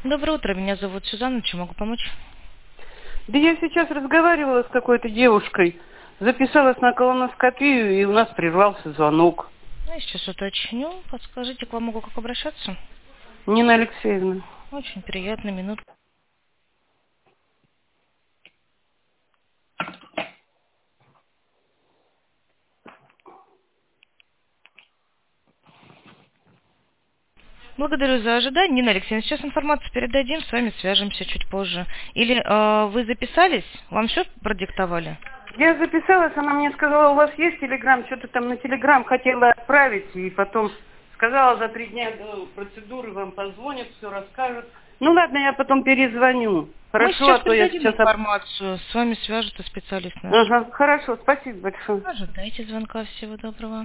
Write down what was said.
Доброе утро, меня зовут Сюзанна, чем могу помочь? Да я сейчас разговаривала с какой-то девушкой, записалась на колоноскопию, и у нас прервался звонок. Я сейчас уточню. Подскажите, к вам могу как обращаться? Нина Алексеевна. Очень приятно, минутку. Благодарю за ожидание. Нина Алексеевна, сейчас информацию передадим, с вами свяжемся чуть позже. Или вы записались? Вам все продиктовали? Я записалась, она мне сказала, у вас есть телеграм, что-то там на телеграм хотела отправить, и потом сказала, за 3 дня до процедуры вам позвонят, все расскажут. Ну ладно, я потом перезвоню. Мы Хорошо, сейчас а то я передадим сейчас... информацию, с вами свяжется специалист наш. Ага, хорошо, спасибо большое. Ожидайте звонка, всего доброго.